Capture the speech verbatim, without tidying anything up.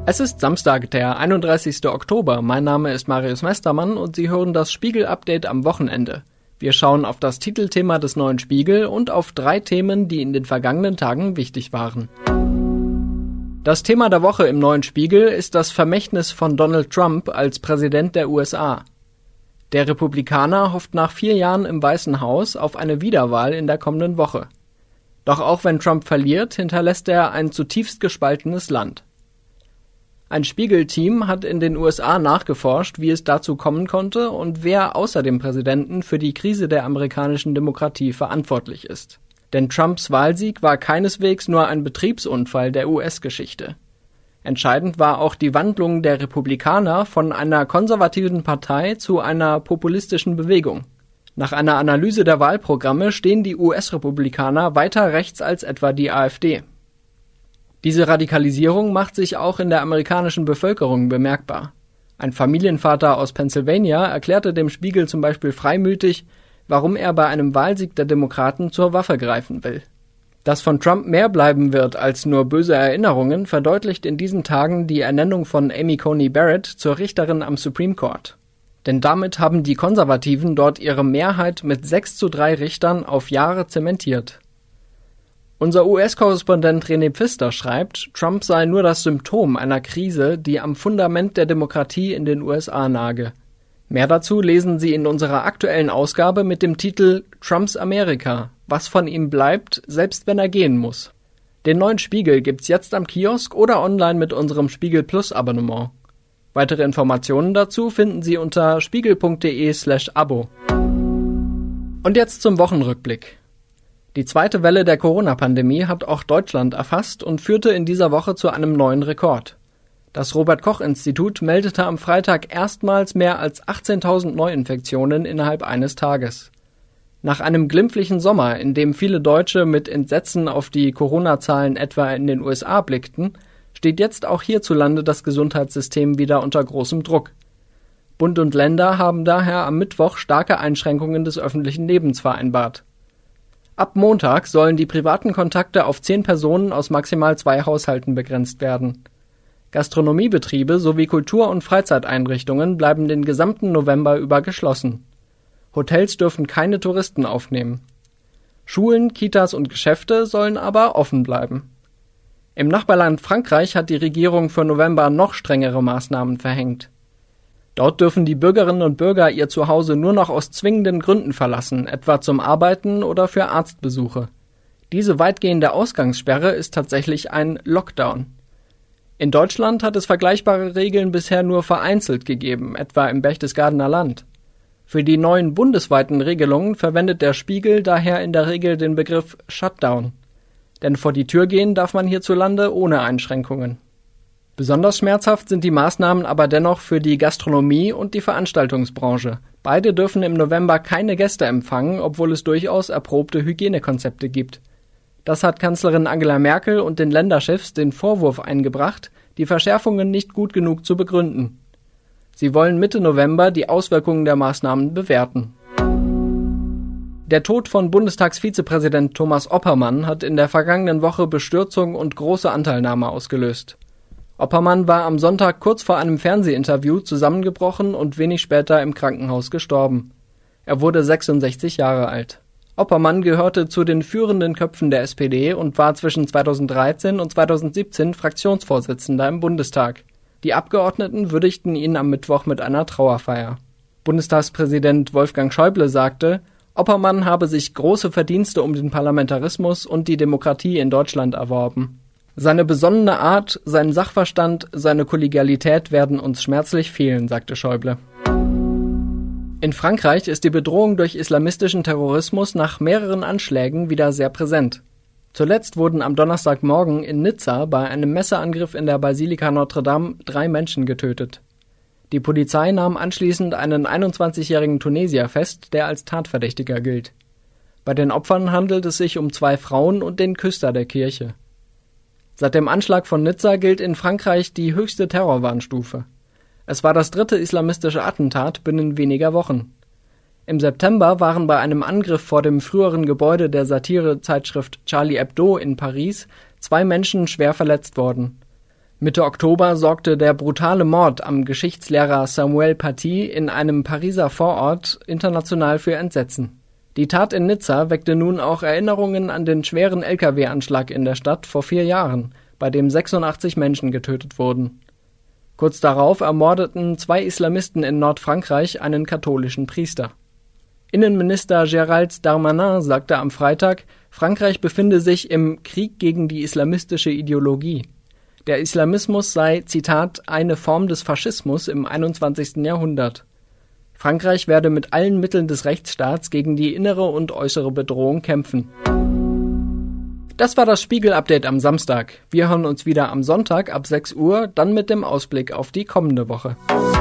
Es ist Samstag, der einunddreißigster Oktober. Mein Name ist Marius Mestermann und Sie hören das Spiegel-Update am Wochenende. Wir schauen auf das Titelthema des neuen Spiegel und auf drei Themen, die in den vergangenen Tagen wichtig waren. Das Thema der Woche im neuen Spiegel ist das Vermächtnis von Donald Trump als Präsident der U S A. Der Republikaner hofft nach vier Jahren im Weißen Haus auf eine Wiederwahl in der kommenden Woche. Doch auch wenn Trump verliert, hinterlässt er ein zutiefst gespaltenes Land. Ein Spiegel-Team hat in den U S A nachgeforscht, wie es dazu kommen konnte und wer außer dem Präsidenten für die Krise der amerikanischen Demokratie verantwortlich ist. Denn Trumps Wahlsieg war keineswegs nur ein Betriebsunfall der U S-Geschichte. Entscheidend war auch die Wandlung der Republikaner von einer konservativen Partei zu einer populistischen Bewegung. Nach einer Analyse der Wahlprogramme stehen die U S-Republikaner weiter rechts als etwa die AfD. Diese Radikalisierung macht sich auch in der amerikanischen Bevölkerung bemerkbar. Ein Familienvater aus Pennsylvania erklärte dem Spiegel zum Beispiel freimütig, warum er bei einem Wahlsieg der Demokraten zur Waffe greifen will. Dass von Trump mehr bleiben wird als nur böse Erinnerungen, verdeutlicht in diesen Tagen die Ernennung von Amy Coney Barrett zur Richterin am Supreme Court. Denn damit haben die Konservativen dort ihre Mehrheit mit sechs zu drei Richtern auf Jahre zementiert. Unser U S-Korrespondent René Pfister schreibt, Trump sei nur das Symptom einer Krise, die am Fundament der Demokratie in den U S A nage. Mehr dazu lesen Sie in unserer aktuellen Ausgabe mit dem Titel Trumps Amerika, was von ihm bleibt, selbst wenn er gehen muss. Den neuen Spiegel gibt's jetzt am Kiosk oder online mit unserem Spiegel Plus Abonnement. Weitere Informationen dazu finden Sie unter spiegel.de slash Abo. Und jetzt zum Wochenrückblick. Die zweite Welle der Corona-Pandemie hat auch Deutschland erfasst und führte in dieser Woche zu einem neuen Rekord. Das Robert-Koch-Institut meldete am Freitag erstmals mehr als achtzehntausend Neuinfektionen innerhalb eines Tages. Nach einem glimpflichen Sommer, in dem viele Deutsche mit Entsetzen auf die Corona-Zahlen etwa in den U S A blickten, steht jetzt auch hierzulande das Gesundheitssystem wieder unter großem Druck. Bund und Länder haben daher am Mittwoch starke Einschränkungen des öffentlichen Lebens vereinbart. Ab Montag sollen die privaten Kontakte auf zehn Personen aus maximal zwei Haushalten begrenzt werden. Gastronomiebetriebe sowie Kultur- und Freizeiteinrichtungen bleiben den gesamten November über geschlossen. Hotels dürfen keine Touristen aufnehmen. Schulen, Kitas und Geschäfte sollen aber offen bleiben. Im Nachbarland Frankreich hat die Regierung für November noch strengere Maßnahmen verhängt. Dort dürfen die Bürgerinnen und Bürger ihr Zuhause nur noch aus zwingenden Gründen verlassen, etwa zum Arbeiten oder für Arztbesuche. Diese weitgehende Ausgangssperre ist tatsächlich ein Lockdown. In Deutschland hat es vergleichbare Regeln bisher nur vereinzelt gegeben, etwa im Berchtesgadener Land. Für die neuen bundesweiten Regelungen verwendet der Spiegel daher in der Regel den Begriff Shutdown. Denn vor die Tür gehen darf man hierzulande ohne Einschränkungen. Besonders schmerzhaft sind die Maßnahmen aber dennoch für die Gastronomie und die Veranstaltungsbranche. Beide dürfen im November keine Gäste empfangen, obwohl es durchaus erprobte Hygienekonzepte gibt. Das hat Kanzlerin Angela Merkel und den Länderchefs den Vorwurf eingebracht, die Verschärfungen nicht gut genug zu begründen. Sie wollen Mitte November die Auswirkungen der Maßnahmen bewerten. Der Tod von Bundestagsvizepräsident Thomas Oppermann hat in der vergangenen Woche Bestürzung und große Anteilnahme ausgelöst. Oppermann war am Sonntag kurz vor einem Fernsehinterview zusammengebrochen und wenig später im Krankenhaus gestorben. Er wurde sechsundsechzig Jahre alt. Oppermann gehörte zu den führenden Köpfen der S P D und war zwischen zweitausenddreizehn und zweitausendsiebzehn Fraktionsvorsitzender im Bundestag. Die Abgeordneten würdigten ihn am Mittwoch mit einer Trauerfeier. Bundestagspräsident Wolfgang Schäuble sagte, Oppermann habe sich große Verdienste um den Parlamentarismus und die Demokratie in Deutschland erworben. Seine besonnene Art, sein Sachverstand, seine Kollegialität werden uns schmerzlich fehlen, sagte Schäuble. In Frankreich ist die Bedrohung durch islamistischen Terrorismus nach mehreren Anschlägen wieder sehr präsent. Zuletzt wurden am Donnerstagmorgen in Nizza bei einem Messerangriff in der Basilika Notre Dame drei Menschen getötet. Die Polizei nahm anschließend einen einundzwanzigjährigen Tunesier fest, der als Tatverdächtiger gilt. Bei den Opfern handelt es sich um zwei Frauen und den Küster der Kirche. Seit dem Anschlag von Nizza gilt in Frankreich die höchste Terrorwarnstufe. Es war das dritte islamistische Attentat binnen weniger Wochen. Im September waren bei einem Angriff vor dem früheren Gebäude der Satirezeitschrift Charlie Hebdo in Paris zwei Menschen schwer verletzt worden. Mitte Oktober sorgte der brutale Mord am Geschichtslehrer Samuel Paty in einem Pariser Vorort international für Entsetzen. Die Tat in Nizza weckte nun auch Erinnerungen an den schweren L K W-Anschlag in der Stadt vor vier Jahren, bei dem sechsundachtzig Menschen getötet wurden. Kurz darauf ermordeten zwei Islamisten in Nordfrankreich einen katholischen Priester. Innenminister Gérald Darmanin sagte am Freitag, Frankreich befinde sich im Krieg gegen die islamistische Ideologie. Der Islamismus sei, Zitat, eine Form des Faschismus im einundzwanzigsten Jahrhundert. Frankreich werde mit allen Mitteln des Rechtsstaats gegen die innere und äußere Bedrohung kämpfen. Das war das Spiegel-Update am Samstag. Wir hören uns wieder am Sonntag ab sechs Uhr, dann mit dem Ausblick auf die kommende Woche.